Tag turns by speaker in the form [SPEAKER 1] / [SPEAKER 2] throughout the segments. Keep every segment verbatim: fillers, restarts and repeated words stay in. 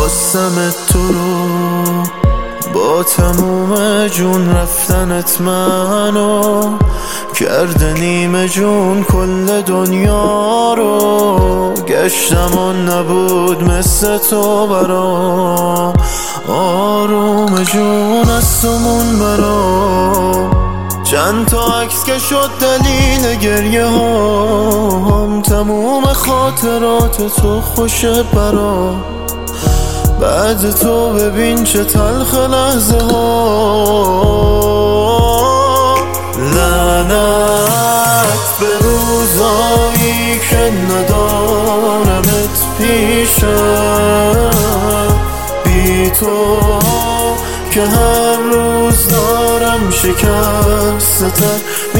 [SPEAKER 1] خواستم تو رو با تموم جون، رفتنت منو کرده نیمه جون. کل دنیا رو گشتم و نبود مثل تو برام آروم جون از تومون برام. چند تا عکس که شد دلیل گریه هام، تموم خاطرات تو خوشه برام. بعد تو ببین چه تلخ لحظه ها. لعنت به روزایی که ندارمت پیشم، بی تو که هر روز دارم شکست‌تر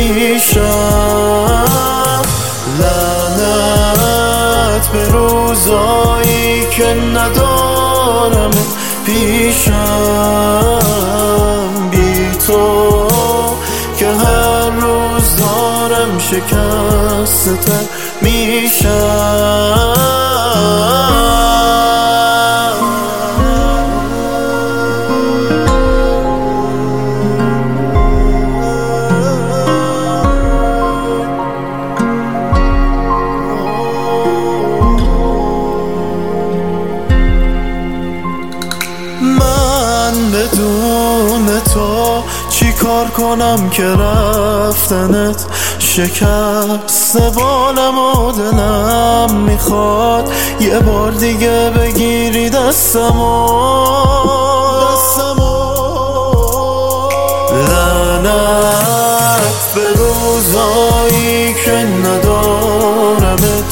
[SPEAKER 1] میشم. لعنت به روزایی که ندارمت پیشم، بی تو که هر روز دارم شکست‌تر میشم. بدون تو چی کار کنم که رفتنت شکست بالم و دلم میخواد یه بار دیگه بگیری دستمو دستمو. لعنت به روزایی که ندارمت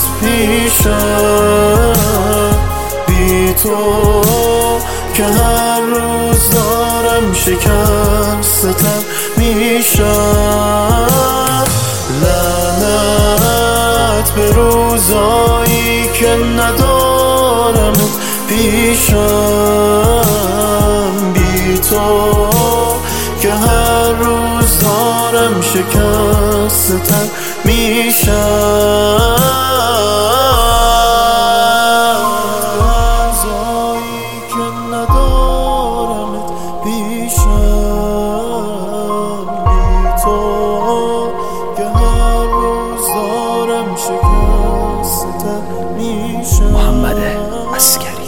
[SPEAKER 1] پیشم، بی تو که هر روز دارم شکست‌تر میشم. لعنت به روزایی که ندارمت پیشم، بی تو که هر روز دارم شکست‌تر میشم.
[SPEAKER 2] محمد عسکری.